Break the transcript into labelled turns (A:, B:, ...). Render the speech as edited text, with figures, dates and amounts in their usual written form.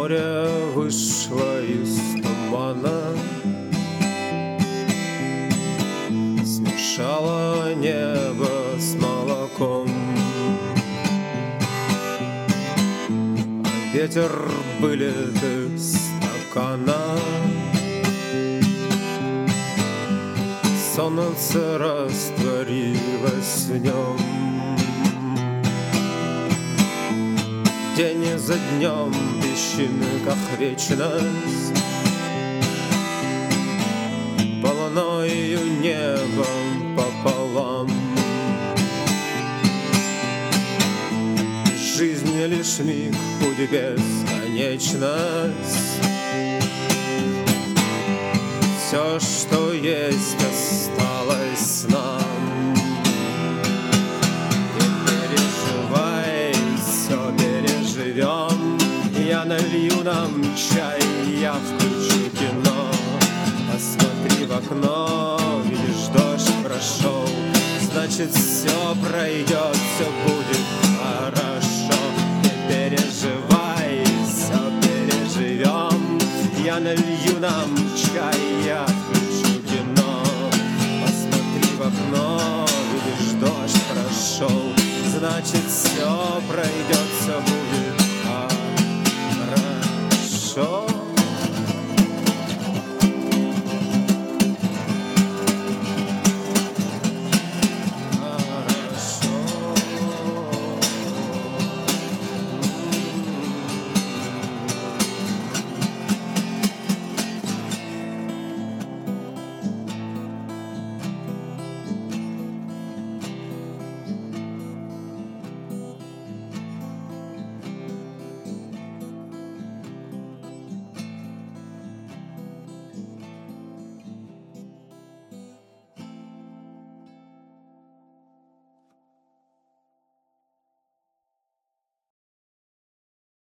A: Море вышло из тумана, смешало небо с молоком, а ветер вылет из стакана. Солнце растворилось в нем. День за днем пищим, как вечность, полною небом пополам. Жизнь лишь миг, путь бесконечность. Все, что есть, осталось нам. Не переживай, все переживем. Я налью нам чай, я включу кино. Посмотри в окно, видишь, дождь прошел. Значит, все пройдет, все будет хорошо. Не переживай, все переживем. Я налью нам